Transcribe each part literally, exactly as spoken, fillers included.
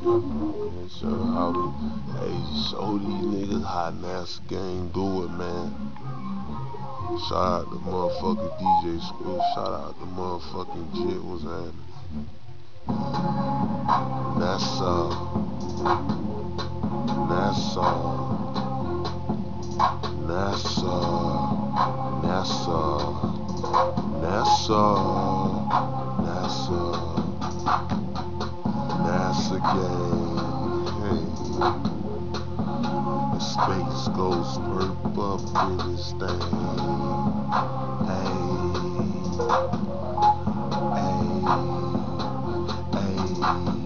Man, show how we, hey, show these niggas how NASA gang do it, man. Shout out to motherfucking D J Screw. Shout out to motherfucking Jit was happening. NASA, NASA, NASA, NASA, NASA, NASA, NASA gang. Hey. Space Ghost perp up in this thing. Hey, hey, hey.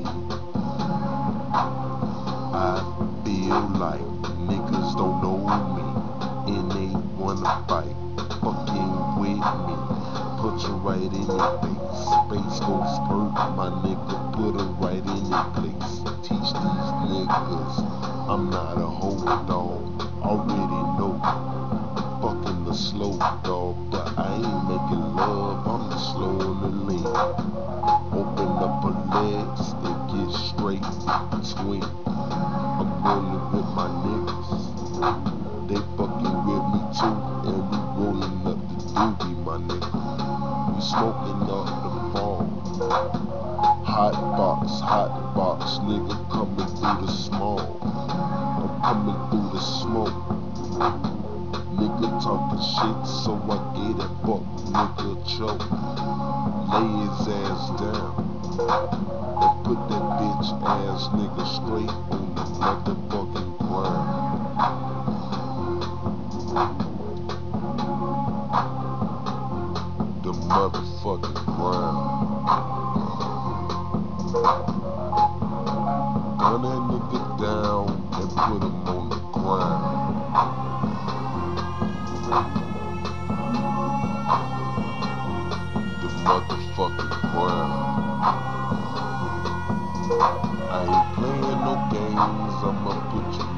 I feel like niggas don't know me and they wanna fight fucking with me. Put you right in your face. Space Ghost perp, my nigga, put her right in your place. Teach these niggas I'm not a hoe dog, already know. Fucking the slow dog, but I ain't making love, I'm the slow on the lean. Open up her legs and get straight, swing. I'm rolling with my niggas, they fucking with me too, and we rolling up the doobie, my nigga. We smoking up the fall. Hot box, hot box, nigga coming through the small. Coming through the smoke. Nigga talking shit, so I get it, fuck nigga choke. Lay his ass down and put that bitch ass nigga straight on the motherfucking ground. The motherfucking ground. Gun that nigga down and put him on the ground. The motherfucking ground. I ain't playing no games, I'ma put you